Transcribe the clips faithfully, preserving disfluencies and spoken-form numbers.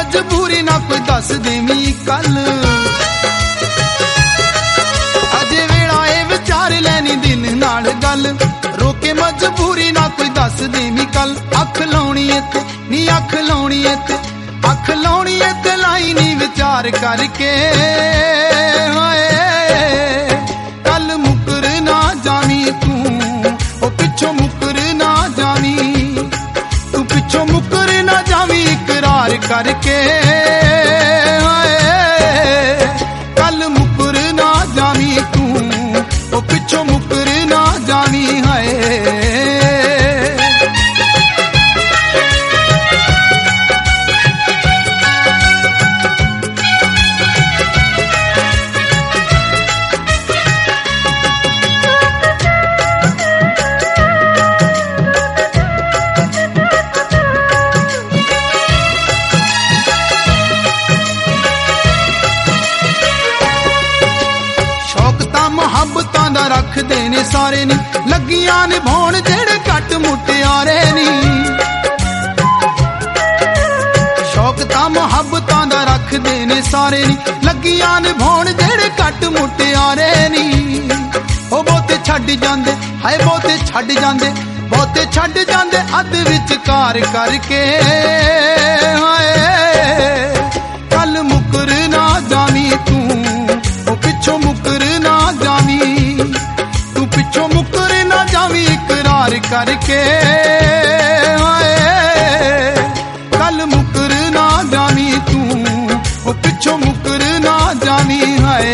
मजबूरी ना कोई दस देवी कल अजे वेड़ा ए विचार लैनी दिल नाल गल रोके मजबूरी ना कोई दस देवी कल अख लाउणी इत्थे नी अख लाउणी इत्थे अख लाउणी इत्थे लाई नी विचार करके हाय कल मुकर ना जावी तू ओ पिछों मुकर ना जावी तू पिछों मुकर ना जावी इकरार करके हाय कल मुकर ना जावी तू ओ पिछों मुकर ना जावी हाय मुहब्बतां दा रखदे ने सारे नी लगियां निभाउण जेड़े घट मुटियारे नी शौक तां मुहब्बतां दा रखदे ने सारे नी लगियां निभाउण जेड़े घट मुटियारे नी ओ बहुते छड्ड जांदे हाय बहुते छड्ड जांदे बहुते छड्ड जांदे अध विचकार करके हाय कल मुकर ना जावी तू ओ पिछों मुकर ना जावी तू पिछों मुकर ना जावी इकरार करके हाय कल मुकर ना जावी तू ओ पिछों मुकर ना जावी हाय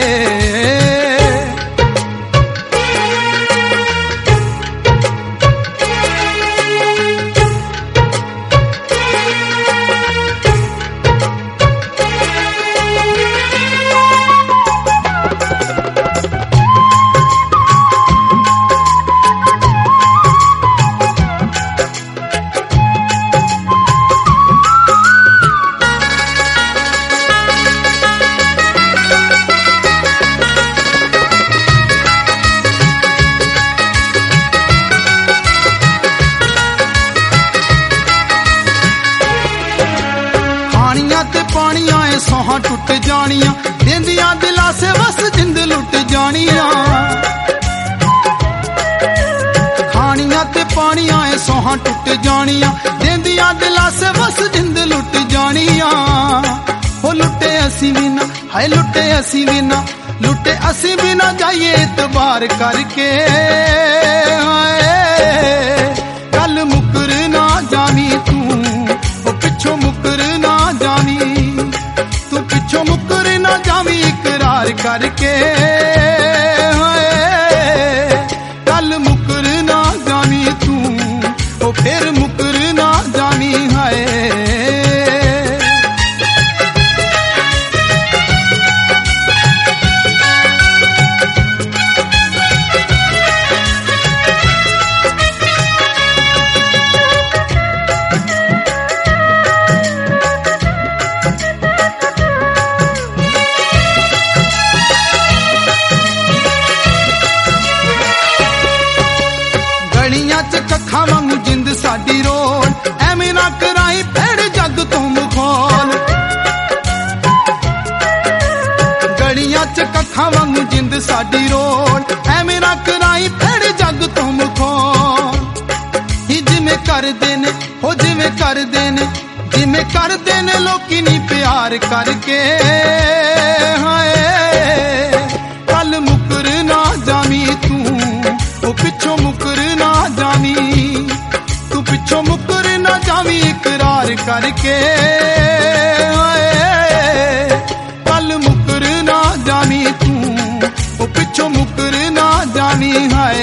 पानियां सोहां टुट जानियां देंदियां दिलासे बस जिंद लुट जानियां खानियां ते पानियां सोहां टुट जानियां देंदियां दिलासे बस जिंद लुट जानियां हो लुटे असी भी ना हाय लुटे असी भी ना लुटे असी भी ना जाइए इतबार करके हाय कल मुकर ना जावी तू ओ पिछों मुकर ना जावी तू पिछों मुकर ना जावी इकरार करके हाय कल मुकर ना जावी तू ओ फिर मुकर ना जावी हाय कखा वांगू जिंद साडी रोल एवें ना कराई भैड़ जग तो मखौल गड़ियां च कखा वांगू जिंद साडी रोल एवें ना कराई भैड़ जग तो मखौल ही जिवें करदे ने हो जिवें करदे ने जिवें करदे ने लोकी नी प्यार करके हाय कल मुकर ना जावी तू ओ पिछों मुकर ना जावी तू पिछों मुकर ना जावी इकरार करके हाय कल मुकर ना जावी तू ओ पिछों मुकर ना जावी हाय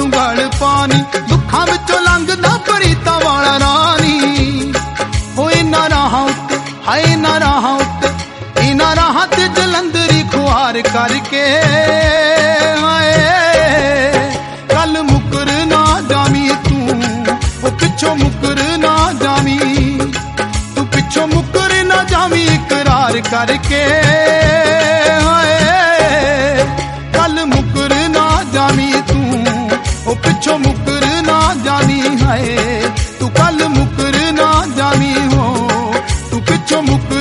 गल पानी दुखां विचों लंघदा प्रीतां वाला रानी ओ इन्हां राहां उत्ते हाय इन्हां राहां उत्ते इन्हां राहां ते जलंधरी खुआर करके हाय कल मुकर ना जामी तू ओ पिछों मुकर ना जामी तू पिछों मुकर ना जामी इकरार करके हाय कल मुकर ना जामी तू ओ पिछों मुकर ना जामी हाय तू कल मुकर ना जामी हो तू पिछों मुकर